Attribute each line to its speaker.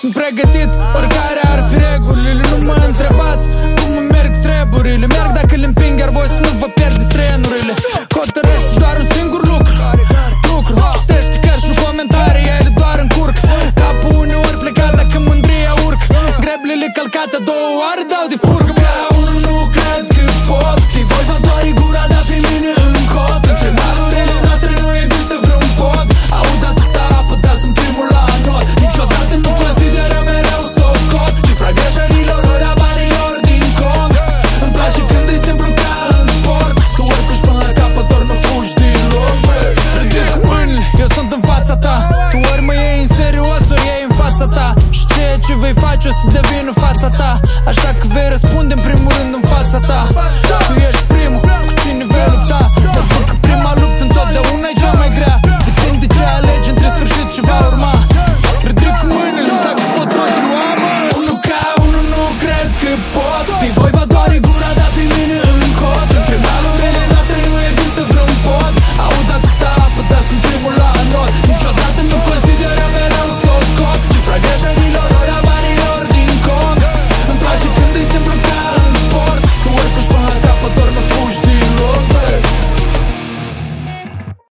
Speaker 1: Sunt pregătit, oricare ar fi regulile. Nu mă întrebați cum îmi merg treburile. Merg dacă le împing, iar voi să nu vă pierdeți trenurile. Hotărăște doar un singur lucru. Citește cărți, nu comentarii, ele doar încurc. Capul uneori plecat dacă mândria urc. Greblele calcate două ori dau de furc. Unul nu cred că pot. Te voi va doare gura, dar pe mine în cot. Între malurile noastre nu există vreun pod. Aud atâta apă, dar sunt primul la not. Niciodată nu consideră mereu socot. Cifra greșelilor, ori a banilor din cont. Îmi place când e simplu ca în sport. Tu ori fugi până la capăt, ori nu fugi deloc. Ridic mâinile, eu sunt în fața ta. Tu ori mă iei în serios, ori iei în fața ta. Și ceea ce vei face o să devin în fața ta. Așa că vei răspunde în primul rând în fața ta. Tu ești primul, cu cine vei lupta. Pentru că prima luptă întotdeauna